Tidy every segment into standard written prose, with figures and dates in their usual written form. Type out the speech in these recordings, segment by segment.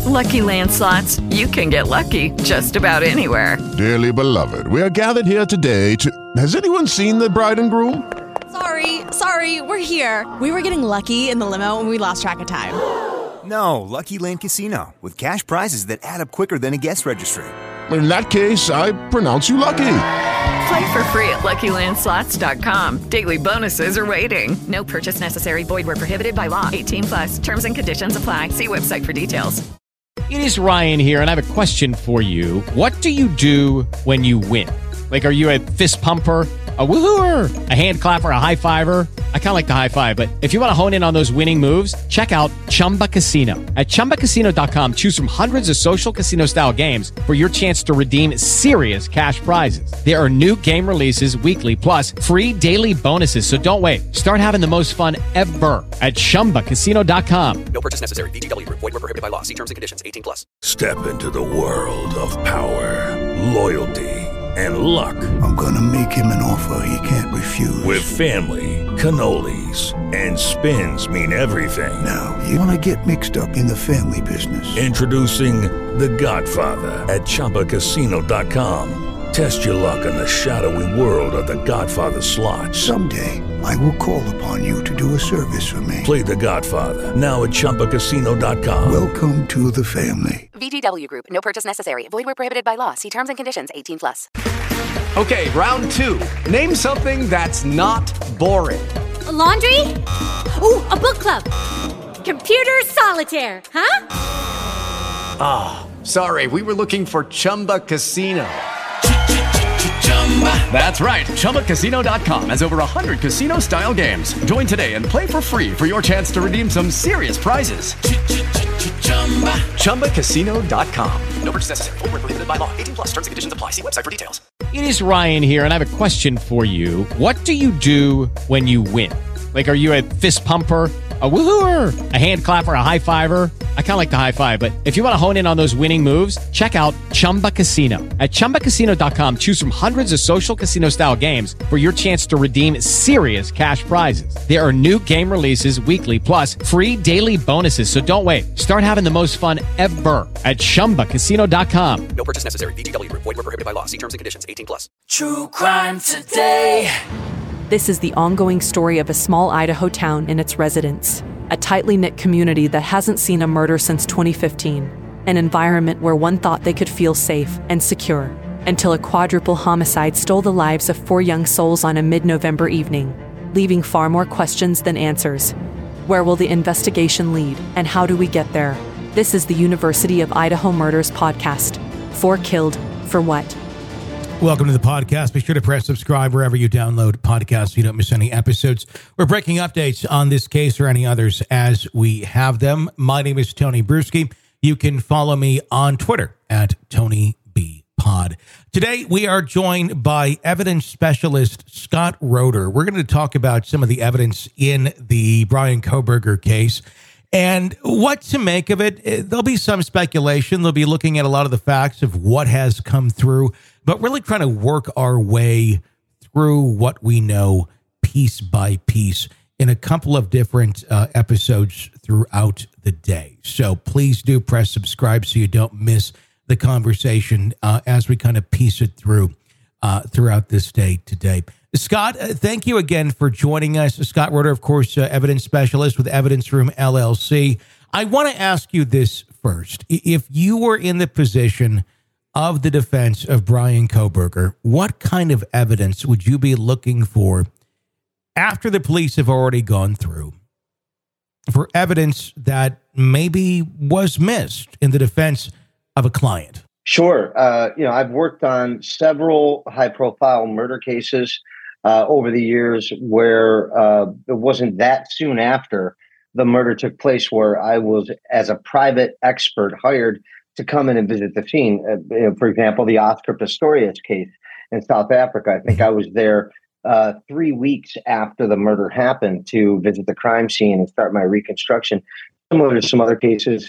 Lucky Land Slots, you can get lucky just about anywhere. Dearly beloved, we are gathered here today to... Has anyone seen the bride and groom? Sorry, we're here. We were getting lucky in the limo and we lost track of time. No, Lucky Land Casino, with cash prizes that add up quicker than a guest registry. In that case, I pronounce you lucky. Play for free at LuckyLandSlots.com. Daily bonuses are waiting. No purchase necessary. Void where prohibited by law. 18+. Terms and conditions apply. See website for details. It is Ryan here, and I have a question for you. What do you do when you win? Like, are you a fist pumper, a woohooer, a hand clapper, a high fiver? I kind of like the high five, but if you want to hone in on those winning moves, check out Chumba Casino. At ChumbaCasino.com, choose from hundreds of social casino-style games for your chance to redeem serious cash prizes. There are new game releases weekly, plus free daily bonuses, so don't wait. Start having the most fun ever at ChumbaCasino.com. No purchase necessary. VGW. Void where prohibited by law. See terms and conditions. 18+. Step into the world of power, loyalty, and luck. I'm gonna make him an offer he can't refuse. With family, cannolis, and spins mean everything. Now, you wanna get mixed up in the family business. Introducing The Godfather at ChumbaCasino.com. Test your luck in the shadowy world of The Godfather slot. Someday, I will call upon you to do a service for me. Play The Godfather, now at ChumbaCasino.com. Welcome to the family. VGW Group. No purchase necessary. Void where prohibited by law. See terms and conditions. 18+. Okay, round two. Name something that's not boring. A laundry? Ooh, a book club. Computer solitaire, huh? Ah, sorry, we were looking for Chumba Casino. That's right, ChumbaCasino.com has over 100 casino-style games. Join today and play for free for your chance to redeem some serious prizes. ChumbaCasino.com. No purchase necessary. Void where prohibited by law. 18+. Terms and conditions apply. See website for details. It is Ryan here, and I have a question for you. What do you do when you win? Like, are you a fist pumper, a woohooer, a hand clapper, a high fiver? I kind of like the high five, but if you want to hone in on those winning moves, check out Chumba Casino. At ChumbaCasino.com, choose from hundreds of social casino-style games for your chance to redeem serious cash prizes. There are new game releases weekly, plus free daily bonuses, so don't wait. Start having the most fun ever at ChumbaCasino.com. No purchase necessary. VGW. Void where prohibited by law. See terms and conditions. 18+. True Crime Today. This is the ongoing story of a small Idaho town and its residents. A tightly knit community that hasn't seen a murder since 2015. An environment where one thought they could feel safe and secure, until a quadruple homicide stole the lives of 4 young souls on a mid-November evening, leaving far more questions than answers. Where will the investigation lead, and how do we get there? This is the University of Idaho Murders podcast. 4 killed, for what? Welcome to the podcast. Be sure to press subscribe wherever you download podcasts so you don't miss any episodes. We're breaking updates on this case or any others as we have them. My name is Tony Bruschi. You can follow me on Twitter at TonyBPod. Today, we are joined by evidence specialist Scott Roeder. We're going to talk about some of the evidence in the Bryan Kohberger case and what to make of it. There'll be some speculation. They'll be looking at a lot of the facts of what has come through, but really trying to work our way through what we know piece by piece in a couple of different episodes throughout the day. So please do press subscribe so you don't miss the conversation as we kind of piece it through throughout this day today. Scott, thank you again for joining us. Scott Roeder, of course, evidence specialist with Evidence Room LLC. I want to ask you this first. If you were in the position of the defense of Bryan Kohberger, what kind of evidence would you be looking for after the police have already gone through for evidence that maybe was missed in the defense of a client? Sure. I've worked on several high-profile murder cases over the years where it wasn't that soon after the murder took place where I was, as a private expert, hired to come in and visit the scene. For example, the Oscar Pistorius case in South Africa. I think I was there 3 weeks after the murder happened to visit the crime scene and start my reconstruction. Similar to some other cases,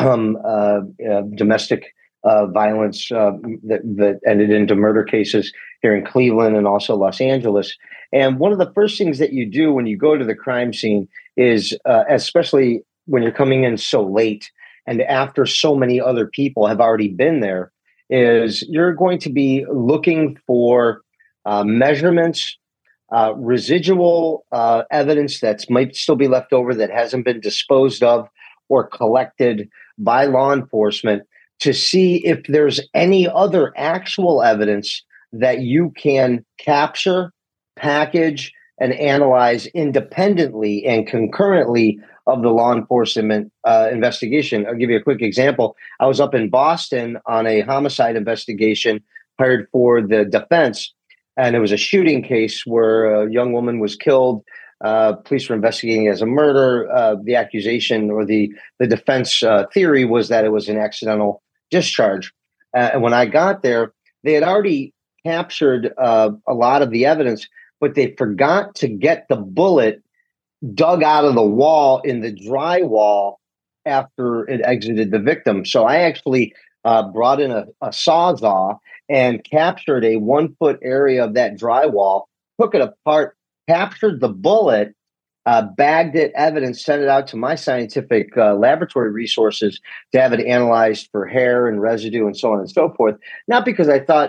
domestic violence that ended into murder cases here in Cleveland and also Los Angeles. And one of the first things that you do when you go to the crime scene is, especially when you're coming in so late, and after so many other people have already been there, is you're going to be looking for measurements, residual evidence that might still be left over that hasn't been disposed of or collected by law enforcement to see if there's any other actual evidence that you can capture, package, and analyze independently and concurrently of the law enforcement investigation. I'll give you a quick example. I was up in Boston on a homicide investigation hired for the defense, and it was a shooting case where a young woman was killed. Police were investigating it as a murder. The accusation or the defense theory was that it was an accidental discharge. And when I got there, they had already captured a lot of the evidence, but they forgot to get the bullet dug out of the wall in the drywall after it exited the victim. So I actually brought in a Sawzall and captured a 1 foot area of that drywall, took it apart, captured the bullet, bagged it, evidence, sent it out to my scientific laboratory resources to have it analyzed for hair and residue and so on and so forth. Not because I thought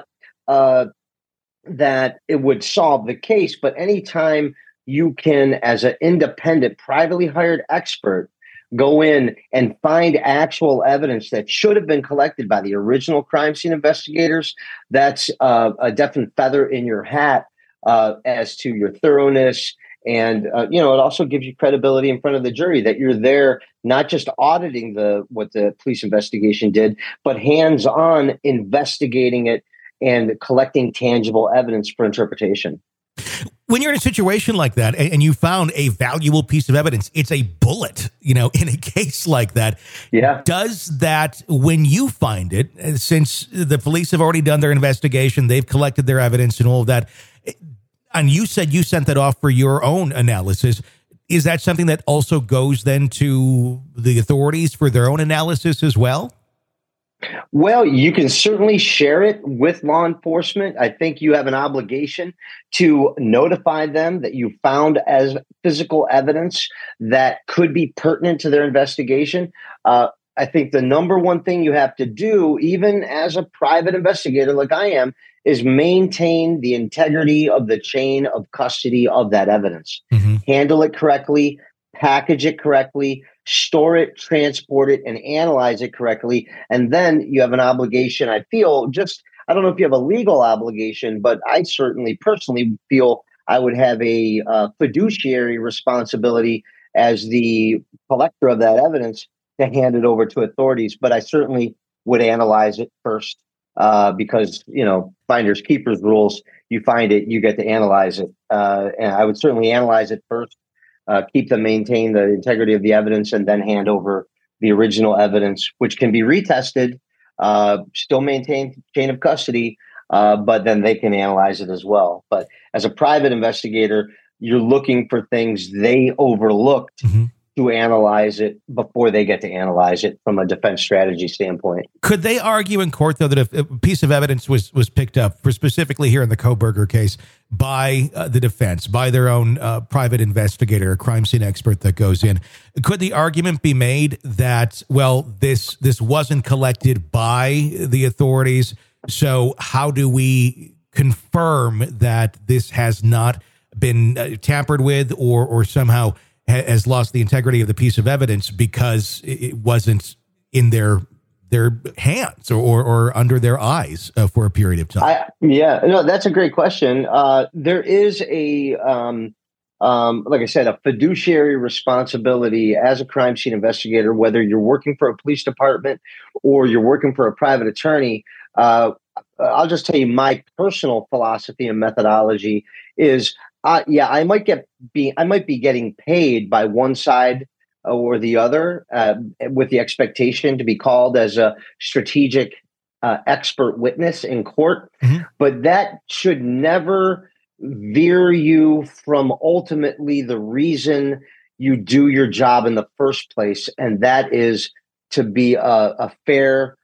that it would solve the case, but anytime you can, as an independent, privately hired expert, go in and find actual evidence that should have been collected by the original crime scene investigators, that's a definite feather in your hat as to your thoroughness. And, it also gives you credibility in front of the jury that you're there, not just auditing what the police investigation did, but hands-on investigating it and collecting tangible evidence for interpretation. When you're in a situation like that and you found a valuable piece of evidence, it's a bullet, in a case like that. Yeah. Does that, when you find it, since the police have already done their investigation, they've collected their evidence and all of that, and you said you sent that off for your own analysis, is that something that also goes then to the authorities for their own analysis as well? Well, you can certainly share it with law enforcement. I think you have an obligation to notify them that you found as physical evidence that could be pertinent to their investigation. I think the number one thing you have to do, even as a private investigator like I am, is maintain the integrity of the chain of custody of that evidence. Mm-hmm. Handle it correctly, package it correctly, store it, transport it, and analyze it correctly. And then you have an obligation, I feel, I don't know if you have a legal obligation, but I certainly personally feel I would have a fiduciary responsibility as the collector of that evidence to hand it over to authorities. But I certainly would analyze it first because, finders keepers rules, you find it, you get to analyze it. And I would certainly analyze it first. Maintain the integrity of the evidence, and then hand over the original evidence, which can be retested, still maintain chain of custody, but then they can analyze it as well. But as a private investigator, you're looking for things they overlooked to analyze it before they get to analyze it from a defense strategy standpoint. Could they argue in court, though, that if a piece of evidence was picked up, for specifically here in the Kohberger case, by the defense, by their own private investigator, a crime scene expert that goes in, could the argument be made that, well, this wasn't collected by the authorities, so how do we confirm that this has not been tampered with or somehow has lost the integrity of the piece of evidence because it wasn't in their hands or under their eyes for a period of time? That's a great question. There is like I said, a fiduciary responsibility as a crime scene investigator, whether you're working for a police department or you're working for a private attorney. I'll just tell you my personal philosophy and methodology is, I might be getting paid by one side or the other with the expectation to be called as a strategic expert witness in court, but that should never veer you from ultimately the reason you do your job in the first place, and that is to be a fair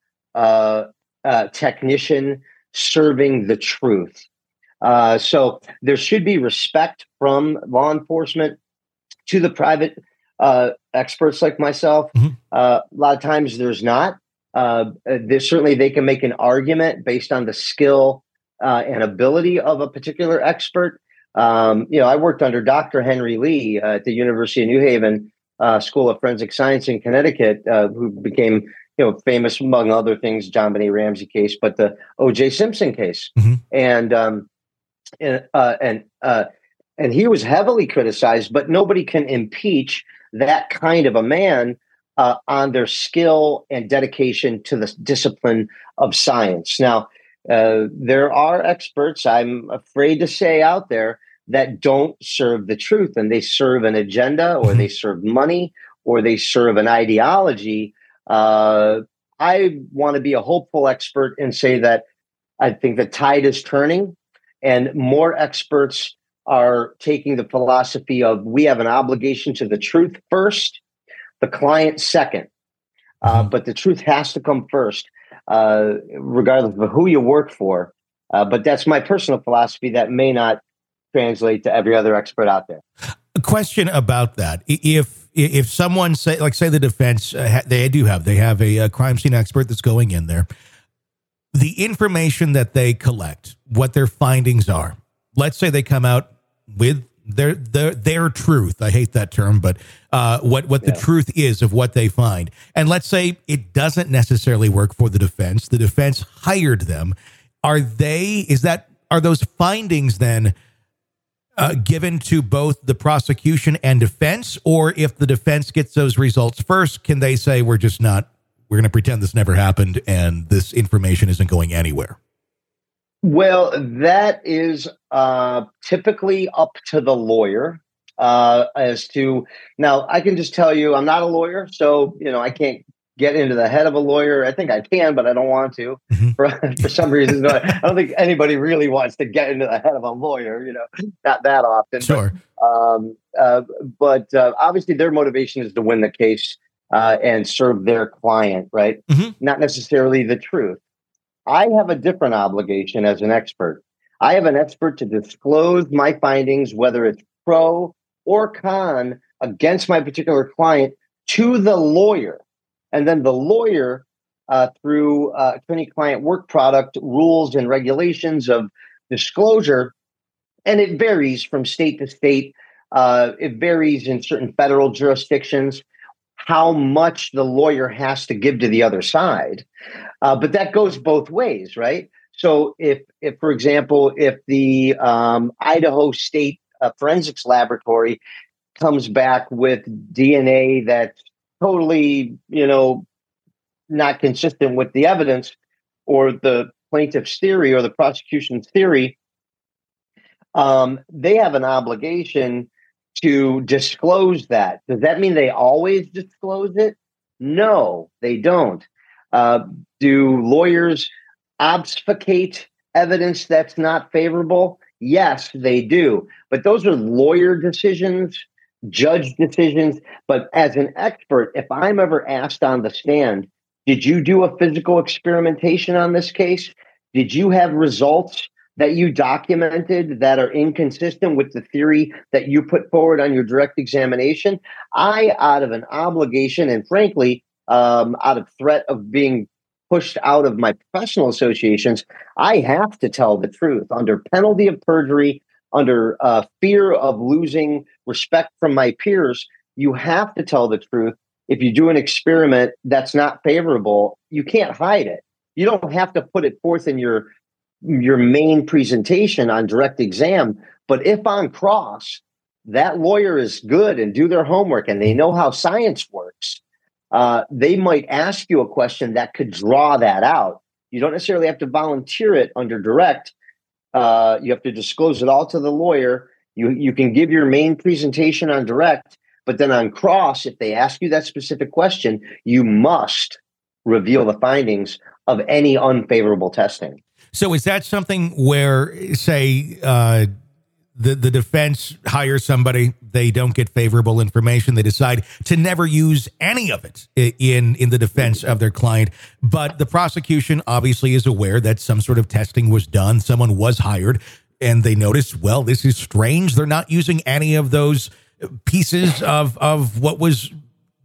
technician serving the truth. So there should be respect from law enforcement to the private experts like myself. A lot of times there's not. Certainly they can make an argument based on the skill and ability of a particular expert. I worked under Dr. Henry Lee at the University of New Haven School of Forensic Science in Connecticut, who became famous among other things, John Benet Ramsey case, but the O.J. Simpson case, and he was heavily criticized, but nobody can impeach that kind of a man on their skill and dedication to the discipline of science. Now, there are experts, I'm afraid to say out there, that don't serve the truth, and they serve an agenda, or they serve money, or they serve an ideology. I want to be a hopeful expert and say that I think the tide is turning, and more experts are taking the philosophy of we have an obligation to the truth first, the client second. But the truth has to come first, regardless of who you work for. But that's my personal philosophy that may not translate to every other expert out there. A question about that. If someone say the defense, they have a crime scene expert that's going in there, the information that they collect, what their findings are, let's say they come out with their truth. I hate that term, but what the truth is of what they find. And let's say it doesn't necessarily work for the defense. The defense hired them. Are those findings then given to both the prosecution and defense? Or if the defense gets those results first, can they say, we're going to pretend this never happened and this information isn't going anywhere? Well, that is typically up to the lawyer as to, now I can just tell you, I'm not a lawyer, so, I can't get into the head of a lawyer. I think I can, but I don't want to for some reason. I don't think anybody really wants to get into the head of a lawyer, not that often. Sure. But obviously their motivation is to win the case and serve their client, right? Not necessarily the truth. I have a different obligation as an expert. I have an expert to disclose my findings, whether it's pro or con, against my particular client to the lawyer. And then the lawyer, through attorney-client work product rules and regulations of disclosure, and it varies from state to state. It varies in certain federal jurisdictions how much the lawyer has to give to the other side. But that goes both ways, right? So if for example, if the Idaho State Forensics Laboratory comes back with DNA that's totally, not consistent with the evidence or the plaintiff's theory or the prosecution's theory, they have an obligation to disclose that. Does that mean they always disclose it? No, they don't. Do lawyers obfuscate evidence that's not favorable? Yes, they do. But those are lawyer decisions, judge decisions. But as an expert, if I'm ever asked on the stand, did you do a physical experimentation on this case? Did you have results that you documented that are inconsistent with the theory that you put forward on your direct examination? I, out of an obligation and frankly, out of threat of being pushed out of my professional associations, I have to tell the truth under penalty of perjury, under fear of losing respect from my peers. You have to tell the truth. If you do an experiment that's not favorable, you can't hide it. You don't have to put it forth in your main presentation on direct exam. But if on cross, that lawyer is good and do their homework and they know how science works, they might ask you a question that could draw that out. You don't necessarily have to volunteer it under direct. You have to disclose it all to the lawyer. You can give your main presentation on direct, but then on cross, if they ask you that specific question, you must reveal the findings of any unfavorable testing. So is that something where, say, the defense hires somebody, they don't get favorable information, they decide to never use any of it in the defense of their client, but the prosecution obviously is aware that some sort of testing was done, someone was hired, and they notice, well, this is strange, they're not using any of those pieces of what was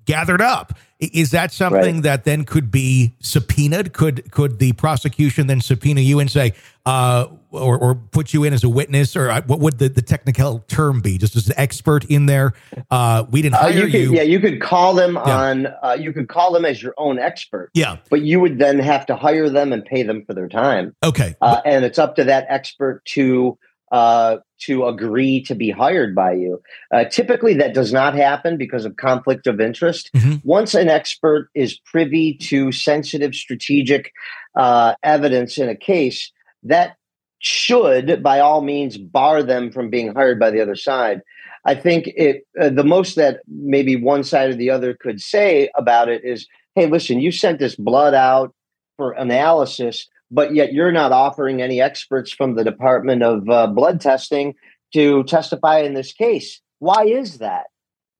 gathered up. Is that something that then could be subpoenaed? Could the prosecution then subpoena you and say, or put you in as a witness, or what would the technical term be? Just as an expert in there? We didn't hire you. Yeah, you could call them on. You could call them as your own expert. Yeah, but you would then have to hire them and pay them for their time. Okay, and it's up to that expert to agree to be hired by you. Typically, that does not happen because of conflict of interest. Once an expert is privy to sensitive strategic evidence in a case, that should, by all means, bar them from being hired by the other side. I think the most that maybe one side or the other could say about it is, hey, listen, you sent this blood out for analysis, but yet you're not offering any experts from the Department of Blood Testing to testify in this case. Why is that?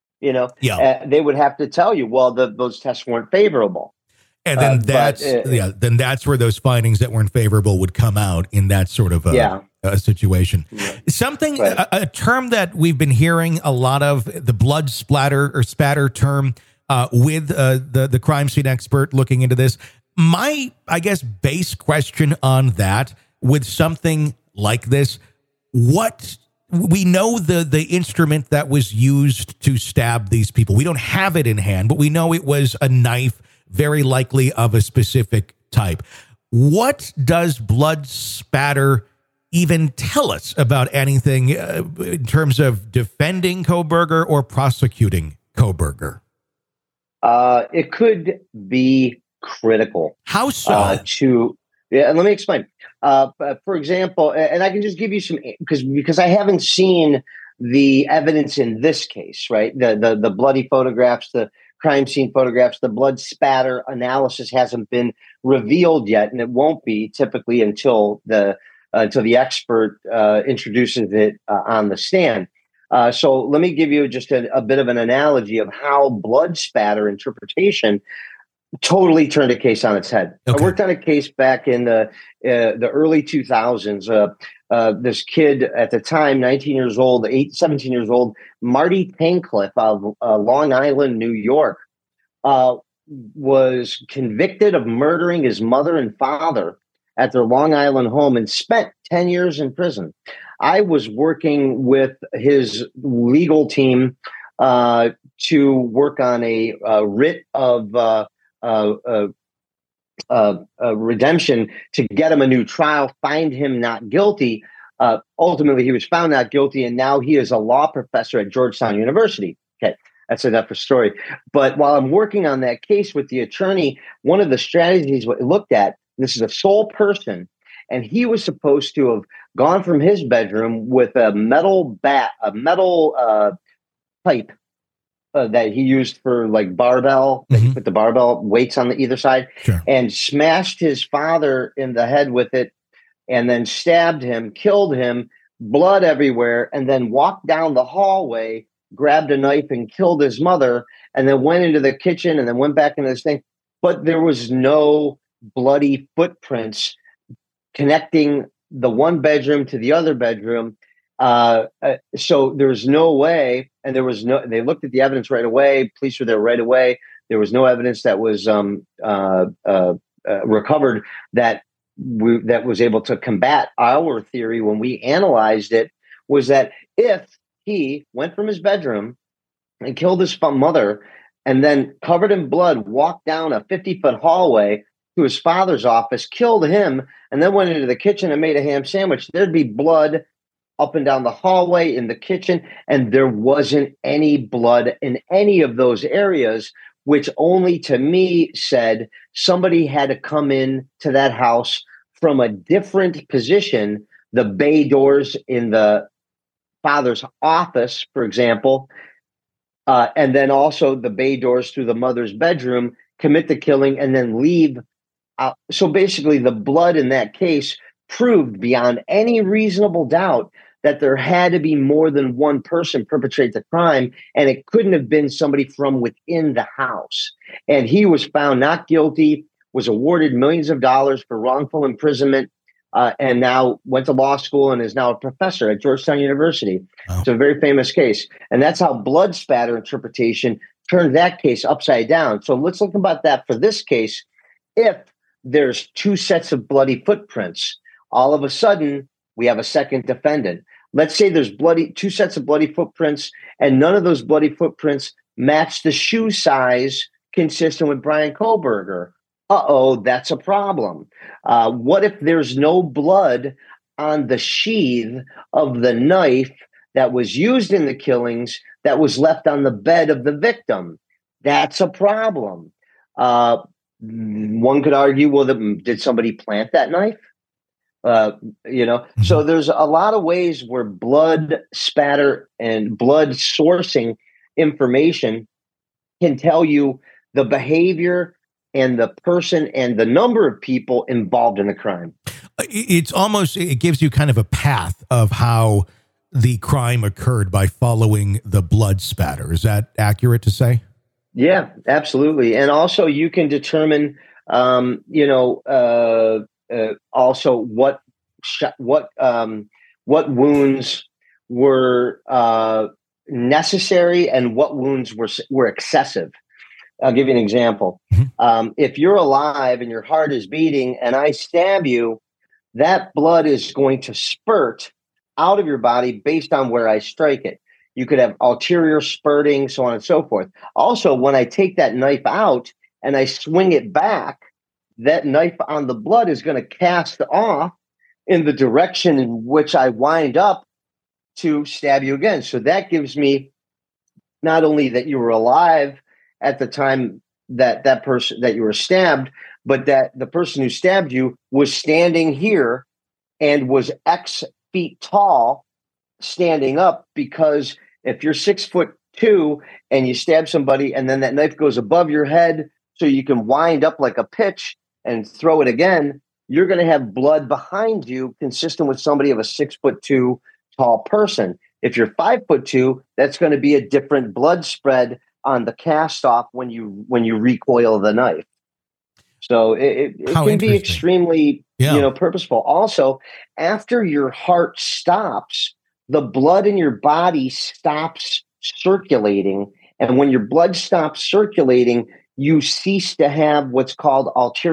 They would have to tell you, well, those tests weren't favorable. And then then that's where those findings that weren't favorable would come out in that sort of a situation. Something, a term that we've been hearing a lot of, the blood splatter or spatter term with the crime scene expert looking into this. My, I guess, base question on that with something like this, we know the instrument that was used to stab these people. We don't have it in hand, but we know it was a knife, very likely of a specific type. What does blood spatter even tell us about anything in terms of defending Kohberger or prosecuting Kohberger? It could be critical. How so? Let me explain. For example, and I can just give you some, because I haven't seen the evidence in this case, right? The bloody photographs, the crime scene photographs, the blood spatter analysis hasn't been revealed yet, and it won't be typically until the expert introduces it on the stand. So let me give you just a bit of an analogy of how blood spatter interpretation totally turned a case on its head. Okay. I worked on a case back in the early 2000s. This kid at the time, 17 years old, Marty Tancliffe of Long Island, New York, was convicted of murdering his mother and father at their Long Island home and spent 10 years in prison. I was working with his legal team to work on a writ of redemption to get him a new trial, find him not guilty. Ultimately, he was found not guilty, and now he is a law professor at Georgetown University. Okay, that's enough for story. But while I'm working on that case with the attorney, one of the strategies we looked at, this is a sole person, and he was supposed to have gone from his bedroom with a metal pipe that he used for like barbell, that he put the barbell weights on either side, and smashed his father in the head with it, and then stabbed him, killed him, blood everywhere, and then walked down the hallway, grabbed a knife and killed his mother, and then went into the kitchen and then went back into this thing. But there was no bloody footprints connecting the one bedroom to the other bedroom. So there was no way, and they looked at the evidence right away. Police were there right away. There was no evidence that was recovered that was able to combat our theory when we analyzed it, was that if he went from his bedroom and killed his mother and then covered in blood, walked down a 50-foot hallway to his father's office, killed him, and then went into the kitchen and made a ham sandwich, there'd be blood up and down the hallway, in the kitchen, and there wasn't any blood in any of those areas, which only to me said somebody had to come in to that house from a different position, the bay doors in the father's office, for example, and then also the bay doors through the mother's bedroom, commit the killing, and then leave. So basically, the blood in that case proved beyond any reasonable doubt that there had to be more than one person perpetrate the crime, and it couldn't have been somebody from within the house. And he was found not guilty, was awarded millions of dollars for wrongful imprisonment, and now went to law school and is now a professor at Georgetown University. It's a very famous case. And that's how blood spatter interpretation turned that case upside down. So let's look about that for this case. If there's two sets of bloody footprints, all of a sudden we have a second defendant. Let's say there's two sets of bloody footprints, and none of those bloody footprints match the shoe size consistent with Bryan Kohberger. That's a problem. What if there's no blood on the sheath of the knife that was used in the killings that was left on the bed of the victim? That's a problem. One could argue, well, did somebody plant that knife? So there's a lot of ways where blood spatter and blood sourcing information can tell you the behavior and the person and the number of people involved in the crime. It gives you kind of a path of how the crime occurred by following the blood spatter. Is that accurate to say? Yeah, absolutely. And also you can determine, also what wounds were necessary and what wounds were excessive. I'll give you an example. If you're alive and your heart is beating and I stab you, that blood is going to spurt out of your body based on where I strike it. You could have ulterior spurting, so on and so forth. Also, when I take that knife out and I swing it back, that knife on the blood is going to cast off in the direction in which I wind up to stab you again. So that gives me not only that you were alive at the time that you were stabbed, but that the person who stabbed you was standing here and was X feet tall standing up, because if you're 6'2" and you stab somebody and then that knife goes above your head so you can wind up like a pitch and throw it again, you're going to have blood behind you consistent with somebody of a 6'2" tall person. If you're 5'2", that's going to be a different blood spread on the cast off when you recoil the knife. So it can be extremely purposeful. Also, after your heart stops, the blood in your body stops circulating. And when your blood stops circulating, you cease to have what's called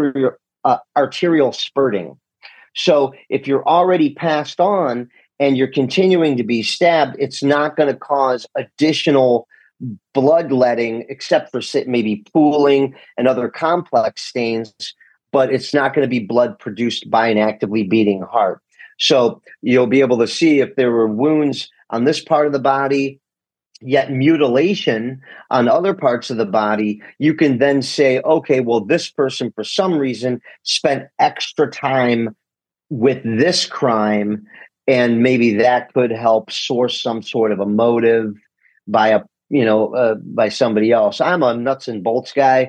arterial spurting. So if you're already passed on and you're continuing to be stabbed, it's not going to cause additional bloodletting, except for maybe pooling and other complex stains, but it's not going to be blood produced by an actively beating heart. So you'll be able to see if there were wounds on this part of the body, yet mutilation on other parts of the body. You can then say, okay, well, this person for some reason spent extra time with this crime, and maybe that could help source some sort of a motive by somebody else. I'm a nuts and bolts guy.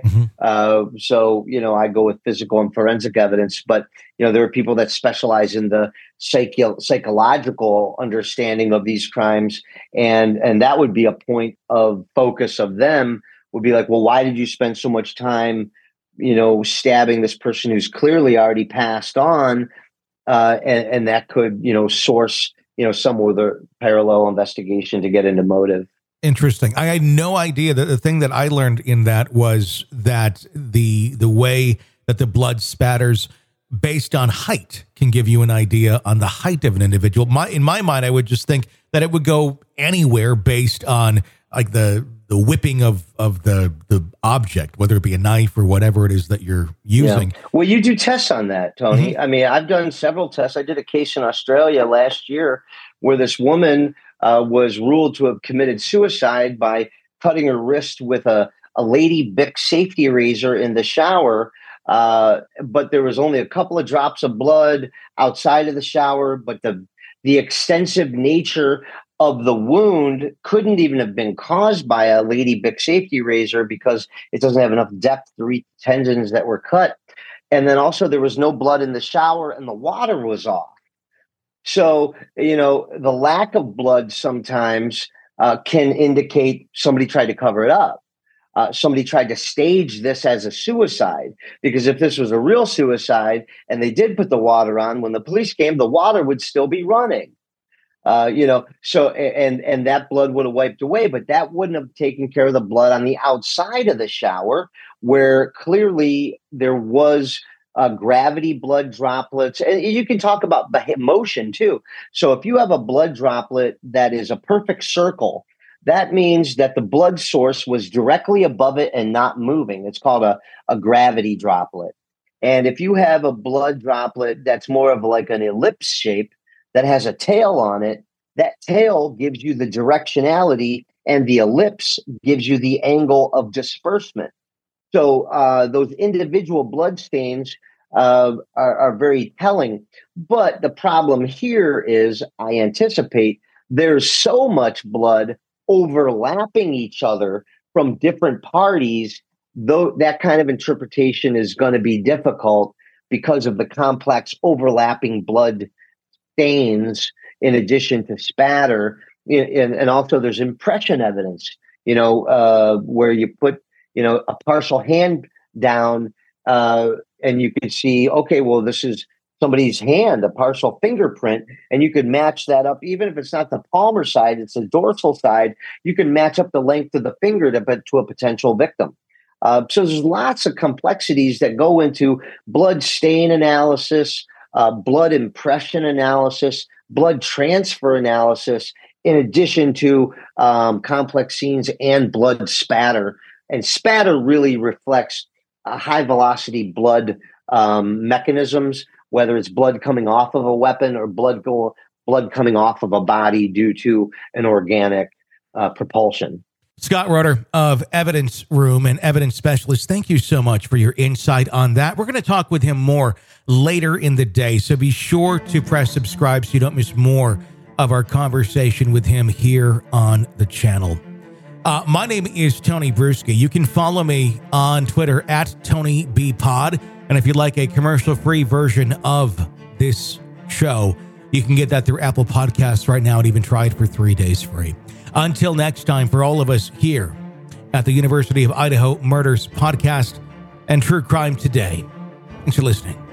So I go with physical and forensic evidence, but there are people that specialize in the psychological understanding of these crimes. And that would be a point of focus of them, would be like, well, why did you spend so much time, stabbing this person who's clearly already passed on? And that could, source, some of the parallel investigation to get into motive. Interesting. I had no idea that the thing that I learned in that was that the way that the blood spatters based on height can give you an idea on the height of an individual. In my mind, I would just think that it would go anywhere based on like the whipping of the object, whether it be a knife or whatever it is that you're using. Yeah. Well, you do tests on that, Tony. Mm-hmm. I mean, I've done several tests. I did a case in Australia last year where this woman was ruled to have committed suicide by cutting her wrist with a Lady Bic safety razor in the shower. But there was only a couple of drops of blood outside of the shower, but the extensive nature of the wound couldn't even have been caused by a Lady Bic safety razor because it doesn't have enough depth to reach tendons that were cut. And then also there was no blood in the shower and the water was off. So, the lack of blood sometimes can indicate somebody tried to cover it up. Somebody tried to stage this as a suicide, because if this was a real suicide and they did put the water on, when the police came, the water would still be running. So and that blood would have wiped away, but that wouldn't have taken care of the blood on the outside of the shower, where clearly there was gravity blood droplets. And you can talk about motion too. So if you have a blood droplet that is a perfect circle, that means that the blood source was directly above it and not moving. It's called a gravity droplet. And if you have a blood droplet that's more of like an ellipse shape that has a tail on it, that tail gives you the directionality and the ellipse gives you the angle of disbursement. So those individual blood stains are very telling. But the problem here is, I anticipate there's so much blood overlapping each other from different parties, though that kind of interpretation is going to be difficult because of the complex overlapping blood stains in addition to spatter. And also there's impression evidence, where you put, a partial hand down and you could see, okay, well, this is somebody's hand, a partial fingerprint, and you could match that up. Even if it's not the palmar side, it's the dorsal side, you can match up the length of the finger to a potential victim. So there's lots of complexities that go into blood stain analysis, blood impression analysis, blood transfer analysis, in addition to complex scenes and blood spatter. And spatter really reflects high velocity blood mechanisms, whether it's blood coming off of a weapon or blood coming off of a body due to an organic propulsion. Scott Roeder of Evidence Room and Evidence Specialist, thank you so much for your insight on that. We're going to talk with him more later in the day, so be sure to press subscribe so you don't miss more of our conversation with him here on the channel. My name is Tony Bruschi. You can follow me on Twitter at TonyBPod. And if you'd like a commercial-free version of this show, you can get that through Apple Podcasts right now and even try it for 3 days free. Until next time, for all of us here at the University of Idaho Murders Podcast and True Crime Today, thanks for listening.